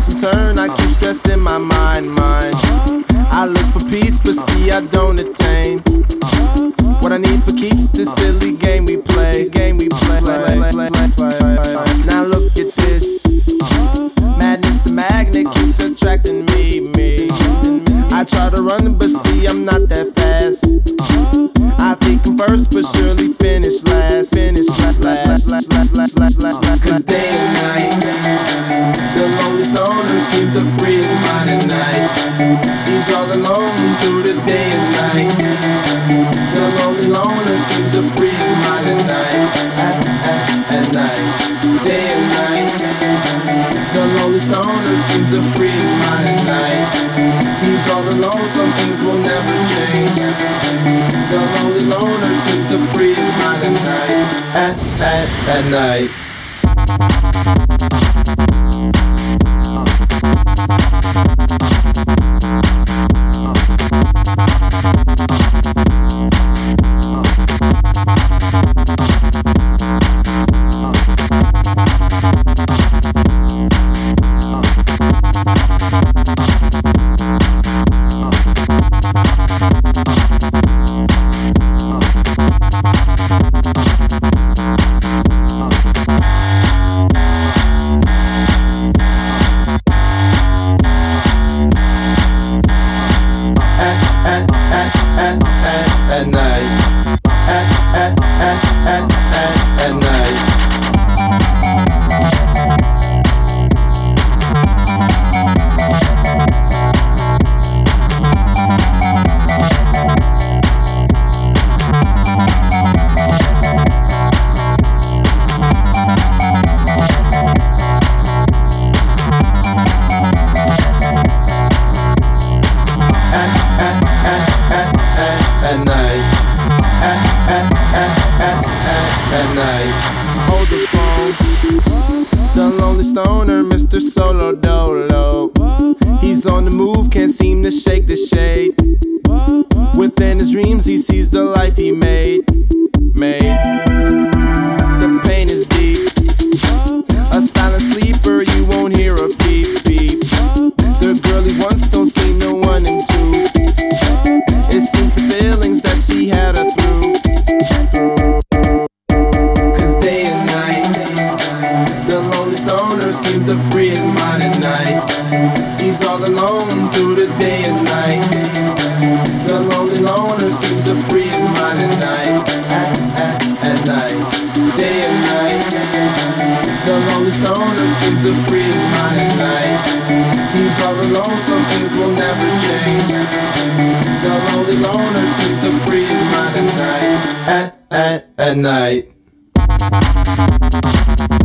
toss and turn, I keep stressing my mind. I look for peace, but see I don't attain. What I need for keeps this silly game we play. Now look at this. Madness, the magnet keeps attracting me. I try to run, but see I'm not that fast. I think I'm first, but surely finish last. Cause day and night, the lonely stoner seems to free his mind at night. He's all alone through the day and night. The lonely loner seems to free his mind at night. At night, day and night. The lonely stoner seems to free his mind at night. He's all alone, some things will never change. The lonely loner seems to free his mind at night. At night. At night. At night. At night. At night. Hold the phone. The lonely stoner, Mr. Solo Dolo. He's on the move, can't seem to shake the shade. Within his dreams, he sees the life he made. The pain is deep. A silent sleeper, you won't hear a beep. The girl he wants don't see no one in two. It seems the feelings that she had her through. Cause day and night, the lonely stoner seems to free his mind at night. He's all alone through the day and night. The lonely loner seems to free his mind at night. At night, day and night. The lonely stoner seems to free his mind at night. He's all alone, some things will never change. The lonely loner seems to free his mind at night. At night.